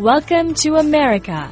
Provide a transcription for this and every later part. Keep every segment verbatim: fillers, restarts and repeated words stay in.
Welcome to America.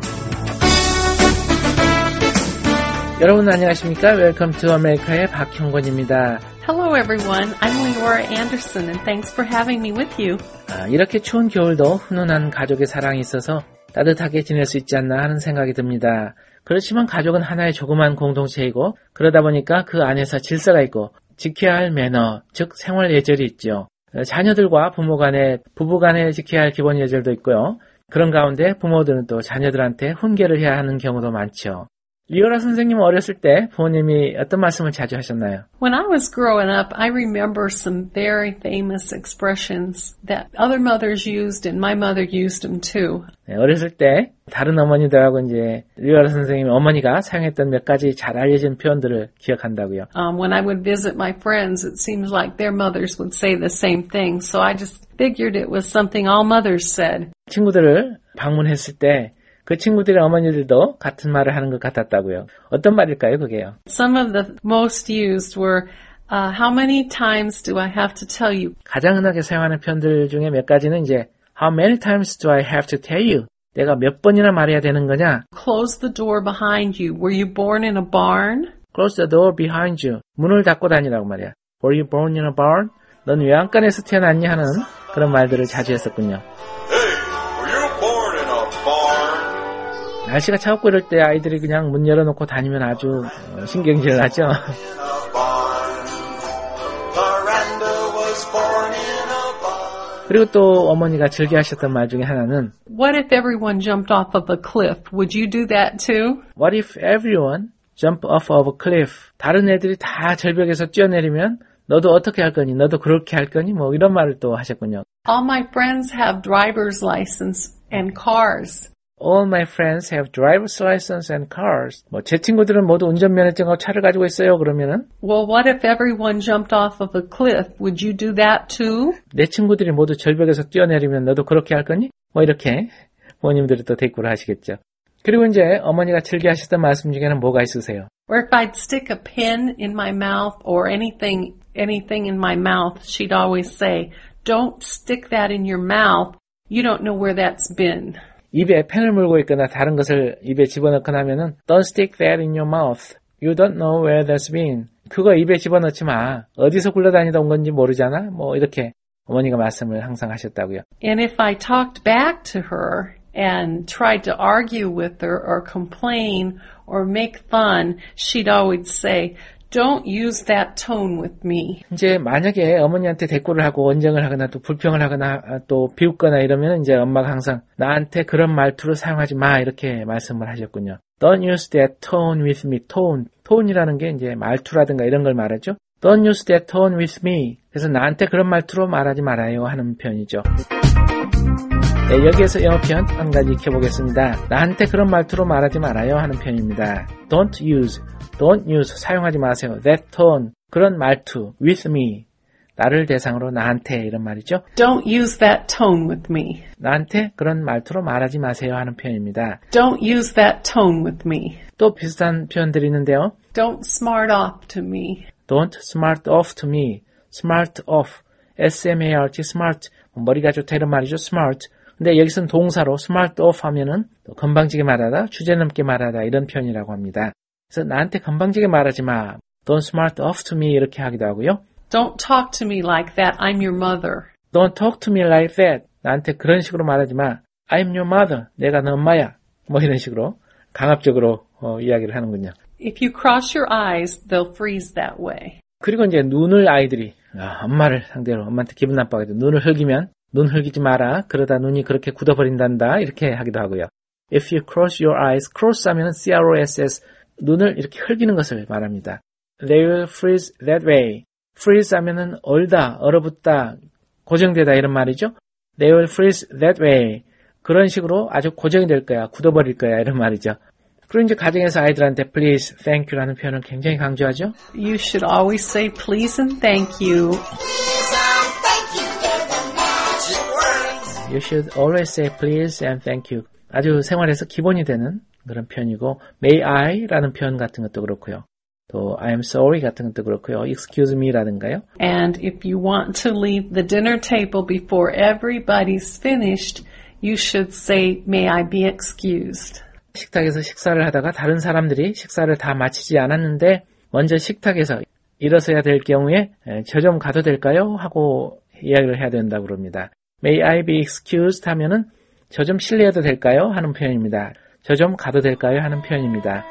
여러분 안녕하십니까? Welcome to America의 박형권입니다. Hello everyone, I'm Leora Anderson and thanks for having me with you. 아, 이렇게 추운 겨울도 훈훈한 가족의 사랑이 있어서 따뜻하게 지낼 수 있지 않나 하는 생각이 듭니다. 그렇지만 가족은 하나의 조그만 공동체이고 그러다 보니까 그 안에서 질서가 있고 지켜야 할 매너, 즉 생활 예절이 있죠. 자녀들과 부모 간에, 부부 간에 지켜야 할 기본 예절도 있고요. 그런 가운데 부모들은 또 자녀들한테 훈계를 해야 하는 경우도 많죠. 리오라 선생님은 어렸을 때 부모님이 어떤 말씀을 자주 하셨나요? When I was growing up, I remember some very famous expressions that other mothers used and my mother used them too. 네, 어렸을 때 다른 어머니들하고 이제 리오라 선생님 어머니가 사용했던 몇 가지 잘 알려진 표현들을 기억한다고요. Um, when I would visit my friends, it seems like their mothers would say the same thing. So I just figured it was something all mothers said. 친구들을 방문했을 때 그 친구들의 어머니들도 같은 말을 하는 것 같았다고요. 어떤 말일까요, 그게요? Some of the most used were, uh, how many times do I have to tell you? 가장 흔하게 사용하는 표현들 중에 몇 가지는 이제 How many times do I have to tell you? 내가 몇 번이나 말해야 되는 거냐? Close the door behind you. Were you born in a barn? Close the door behind you. 문을 닫고 다니라고 말이야. Were you born in a barn? 넌 외양간에서 태어났니? 하는 그런 말들을 자주 했었군요. 날씨가 차갑고 이럴 때 아이들이 그냥 문 열어놓고 다니면 아주 신경질 나죠. 그리고 또 어머니가 즐겨 하셨던 말 중에 하나는 What if everyone jumped off of a cliff? Would you do that too? What if everyone jumped off of a cliff? 다른 애들이 다 절벽에서 뛰어내리면 너도 어떻게 할 거니? 너도 그렇게 할 거니? 뭐 이런 말을 또 하셨군요. All my friends have driver's license and cars. All my friends have driver's license and cars. 뭐 제 친구들은 모두 운전면허증하고 차를 가지고 있어요. 그러면은 Well, what if everyone jumped off of a cliff? Would you do that too? 내 친구들이 모두 절벽에서 뛰어내리면 너도 그렇게 할 거니? 뭐 이렇게 부모님들이 또 대꾸를 하시겠죠. 그리고 이제 어머니가 즐겨 하셨던 말씀 중에는 뭐가 있으세요? Or if I'd stick a pen in my mouth or anything, anything in my mouth, she'd always say, "Don't stick that in your mouth. You don't know where that's been." 입에 펜을 물고 있거나 다른 것을 입에 집어넣거나 하면은 Don't stick that in your mouth. You don't know where that's been. 그거 입에 집어넣지 마. 어디서 굴러다니다 온 건지 모르잖아. 뭐 이렇게 어머니가 말씀을 항상 하셨다고요. And if I talked back to her and tried to argue with her or complain or make fun, she'd always say, Don't use that tone with me. 이제 만약에 어머니한테 대꾸를 하고 언쟁을 하거나 또 불평을 하거나 또 비웃거나 이러면 이제 엄마가 항상 나한테 그런 말투를 사용하지 마 이렇게 말씀을 하셨군요. Don't use that tone with me. tone. tone이라는 게 이제 말투라든가 이런 걸 말하죠. Don't use that tone with me. 그래서 나한테 그런 말투로 말하지 말아요 하는 표현이죠. 네, 여기에서 영어 표현 한 가지 익혀보겠습니다. 나한테 그런 말투로 말하지 말아요 하는 표현입니다. Don't use, don't use, 사용하지 마세요. That tone, 그런 말투, with me, 나를 대상으로 나한테 이런 말이죠. Don't use that tone with me. 나한테 그런 말투로 말하지 마세요 하는 표현입니다. Don't use that tone with me. 또 비슷한 표현들이 있는데요. Don't smart off to me. Don't smart off to me. smart off, S-M-A-R-T, smart, 머리가 좋다 이런 말이죠. smart. 근데 여기서는 동사로 smart off 하면은 건방지게 말하다, 주제넘게 말하다 이런 표현이라고 합니다. 그래서 나한테 건방지게 말하지 마. Don't smart off to me 이렇게 하기도 하고요. Don't talk to me like that. I'm your mother. Don't talk to me like that. 나한테 그런 식으로 말하지 마. I'm your mother. 내가 너 엄마야. 뭐 이런 식으로 강압적으로 어, 이야기를 하는군요. If you cross your eyes, they'll freeze that way. 그리고 이제 눈을 아이들이 아, 엄마를 상대로 엄마한테 기분 나빠가지고 눈을 흘기면 눈 흘기지 마라. 그러다 눈이 그렇게 굳어버린단다. 이렇게 하기도 하고요. If you cross your eyes, cross 하면 C-R-O-S-S, 눈을 이렇게 흘기는 것을 말합니다. They will freeze that way. freeze 하면은 얼다, 얼어붙다, 고정되다 이런 말이죠. They will freeze that way. 그런 식으로 아주 고정이 될 거야, 굳어버릴 거야 이런 말이죠. 그리고 이제 가정에서 아이들한테 please, thank you라는 표현을 굉장히 강조하죠. You should always say please and thank you. You should always say please and thank you. 아주 생활에서 기본이 되는 그런 표현이고 may I라는 표현 같은 것도 그렇고요. 또 I'm sorry 같은 것도 그렇고요. excuse me라든가요. And if you want to leave the dinner table before everybody's finished, you should say, may I be excused. 식탁에서 식사를 하다가 다른 사람들이 식사를 다 마치지 않았는데 먼저 식탁에서 일어서야 될 경우에 저 좀 가도 될까요? 하고 이야기를 해야 된다고 그럽니다. May I be excused 하면은 저 좀 실례해도 될까요? 하는 표현입니다. 저 좀 가도 될까요? 하는 표현입니다.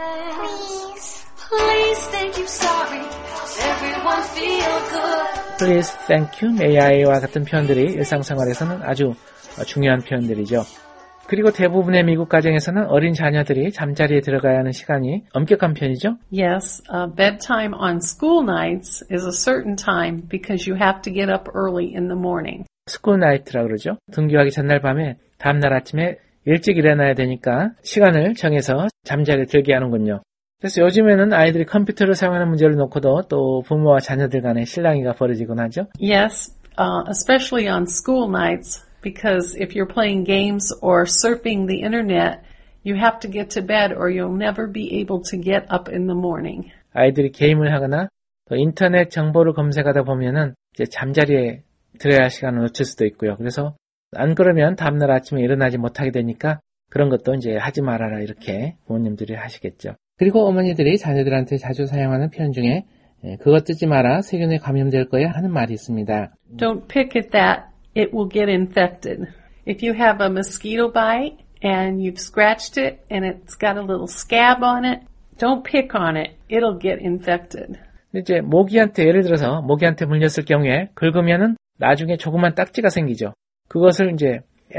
Please, please, thank you, sorry. Everyone feel good. Please, thank you, may I와 같은 표현들이 일상생활에서는 아주 중요한 표현들이죠. 그리고 대부분의 미국 가정에서는 어린 자녀들이 잠자리에 들어가야 하는 시간이 엄격한 편이죠. Yes, uh, bedtime on school nights is a certain time because you have to get up early in the morning. 스쿨 나이트라고 그러죠. 등교하기 전날 밤에 다음날 아침에 일찍 일어나야 되니까 시간을 정해서 잠자리에 들게 하는군요. 그래서 요즘에는 아이들이 컴퓨터를 사용하는 문제를 놓고도 또 부모와 자녀들 간의 실랑이가 벌어지곤 하죠. Yes, uh, especially on school nights. Because if you're playing games or surfing the internet, you have to get to bed or you'll never be able to get up in the morning. 아이들이 게임을 하거나 또 인터넷 정보를 검색하다 보면은 이제 잠자리에 들어야 할 시간을 놓칠 수도 있고요. 그래서 안 그러면 다음날 아침에 일어나지 못하게 되니까 그런 것도 이제 하지 말아라 이렇게 부모님들이 하시겠죠. 그리고 어머니들이 자녀들한테 자주 사용하는 표현 중에 그거 뜯지 마라, 세균에 감염될 거야 하는 말이 있습니다. Don't pick at that. It will get infected. If you have a mosquito bite and you've scratched it and it's got a little scab on it, don't pick on it. It'll get infected. 이제 모기한테 예를 들어서 모기한테 물렸을 경우에 긁으면은 나중에 조그만 딱지가 생기죠. 그것을 이제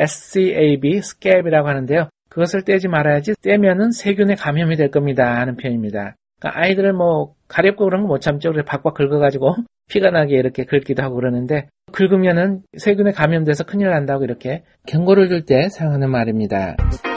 scab, scab이라고 하는데요. 그것을 떼지 말아야지 떼면은 세균에 감염이 될 겁니다 하는 표현입니다. 그러니까 아이들을 뭐 가렵고 그런 거 못 참죠. 그래서 박박 긁어가지고 피가 나게 이렇게 긁기도 하고 그러는데 긁으면은 세균에 감염돼서 큰일 난다고 이렇게 경고를 줄 때 사용하는 말입니다.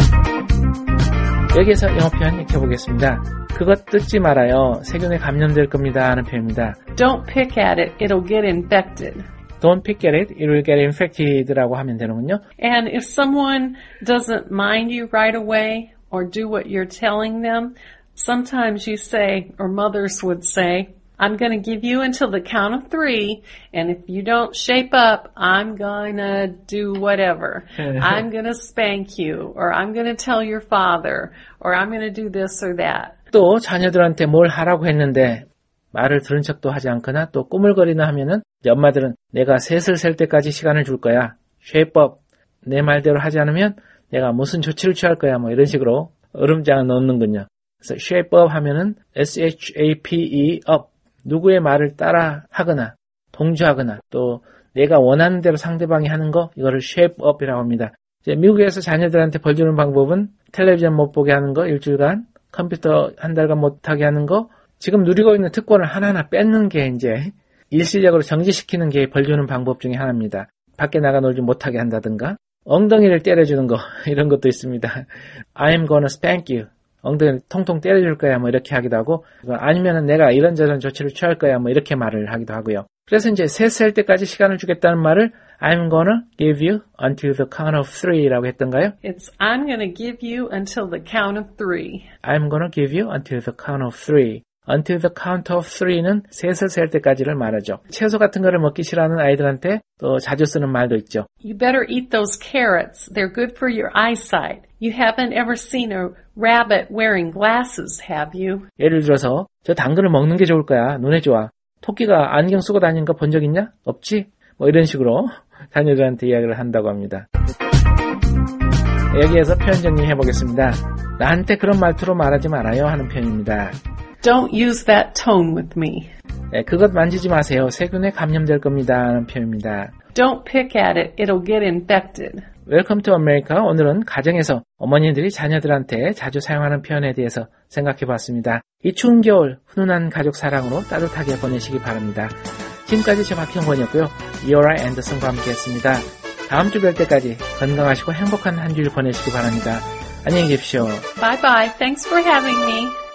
여기에서 영어 표현 익혀보겠습니다. 그것 뜯지 말아요. 세균에 감염될 겁니다 하는 표현입니다. Don't pick at it. It'll get infected. Don't pick at it. It will get infected라고 하면 되는군요. And if someone doesn't mind you right away or do what you're telling them, sometimes you say, or mothers would say, I'm going to give you until the count of three, and if you don't shape up, I'm going to do whatever. I'm going to spank you, or I'm going to tell your father, or I'm going to do this or that. 또 자녀들한테 뭘 하라고 했는데 말을 들은 척도 하지 않거나 또 꾸물거리나 하면은 엄마들은 내가 셋을 셀 때까지 시간을 줄 거야. shape up. 내 말대로 하지 않으면 내가 무슨 조치를 취할 거야. 뭐 이런 식으로 으름장을 넣는군요. 그래서 shape up 하면은 S-H-A-P-E up. 누구의 말을 따라 하거나 동조하거나 또 내가 원하는 대로 상대방이 하는 거 이거를 shape up이라고 합니다. 이제 미국에서 자녀들한테 벌 주는 방법은 텔레비전 못 보게 하는 거 일주일간, 컴퓨터 한 달간 못하게 하는 거, 지금 누리고 있는 특권을 하나하나 뺏는 게 이제 일시적으로 정지시키는 게 벌 주는 방법 중에 하나입니다. 밖에 나가 놀지 못하게 한다든가 엉덩이를 때려주는 거 이런 것도 있습니다. I'm gonna spank you. 엉덩이를 통통 때려줄 거야 뭐 이렇게 하기도 하고 아니면은 내가 이런저런 조치를 취할 거야 뭐 이렇게 말을 하기도 하고요. 그래서 이제 셋 셀 때까지 시간을 주겠다는 말을 I'm gonna give you until the count of three라고 했던가요? It's I'm gonna give you until the count of three. I'm gonna give you until the count of three. Until the count of three는 셋을 셀 때까지를 말하죠. 채소 같은 거를 먹기 싫어하는 아이들한테 또 자주 쓰는 말도 있죠. You better eat those carrots. They're good for your eyesight. You haven't ever seen a rabbit wearing glasses, have you? 예를 들어서 저 당근을 먹는 게 좋을 거야. 눈에 좋아. 토끼가 안경 쓰고 다니는 거 본 적 있냐? 없지? 뭐 이런 식으로 자녀들한테 이야기를 한다고 합니다. 여기에서 표현 정리해 보겠습니다. 나한테 그런 말투로 말하지 말아요 하는 표현입니다. Don't use that tone with me. 네, 그것 만지지 마세요. 세균에 감염될 겁니다 하는 표현입니다. Don't pick at it. It'll get infected. Welcome to America. 오늘은 가정에서 어머니들이 자녀들한테 자주 사용하는 표현에 대해서 생각해 봤습니다. 이 추운 겨울 훈훈한 가족 사랑으로 따뜻하게 보내시기 바랍니다. 지금까지 저 박형권이었고요. 이오라 앤더슨과 함께했습니다. 다음 주 뵐 때까지 건강하시고 행복한 한 주일 보내시기 바랍니다. 안녕히 계십시오. Bye bye. Thanks for having me.